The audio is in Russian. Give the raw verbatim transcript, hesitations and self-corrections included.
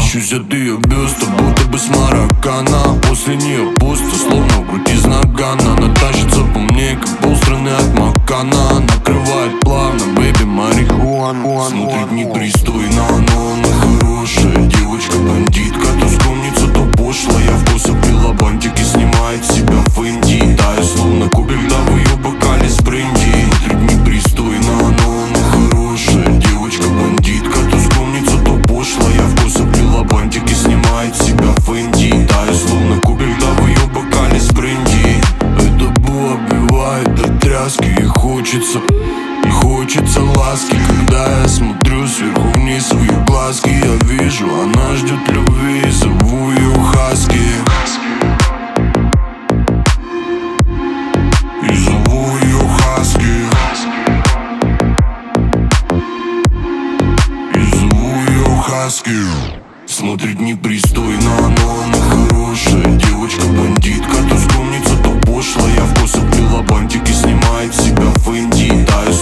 Тащусь от ее бюста, будто бы с Мароккана. После нее пусто, словно в груди из нагана. Она тащится по мне, как полстраны от Макана. Накрывает плавно, бэби, марихуану. Смотрит непристойно, но она хорошая девочка-бандитка. То скромница, то пошлая. Вкуса пила бантики, снимает себя в Индии. Тая словно кубик, да в ее бокале с бренди. Смотрит непристойно, но она хорошая девочка-бандитка. То скромница, то пошлая. Вкуса пила бантики, снимает себя в Индии. Тая словно кубик, да в ее бокале с бренди. Это бу оббивает до тряски. И хочется, и хочется ласки. Когда я смотрю сверху вниз в ее глазки, я вижу, она ждет любви. И зову ее Хаски. И зову ее Хаски. И зову ее Хаски. Смотрит непристойно, но она хорошая девочка-бандитка. То скромница, то пошлая. Вкуса пила бантики, снимает себя в Индии. Тая